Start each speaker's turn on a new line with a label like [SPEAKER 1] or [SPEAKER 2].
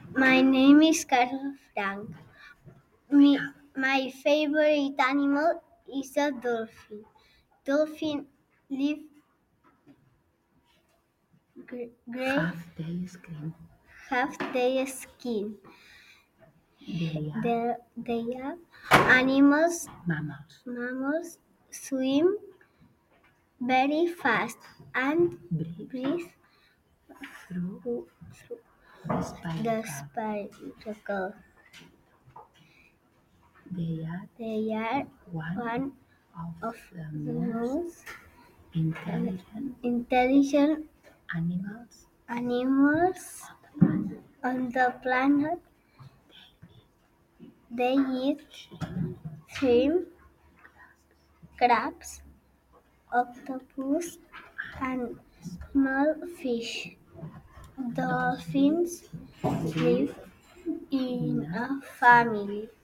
[SPEAKER 1] My name is Carol Frank. My favorite animal is a dolphin. Dolphin live gray half their skin. They are animals. Mammals swim very fast and breathe through the spectacle. They are one of the most intelligent animals on the planet. They eat shrimp, crabs, octopus, and small fish. Dolphins live in a family.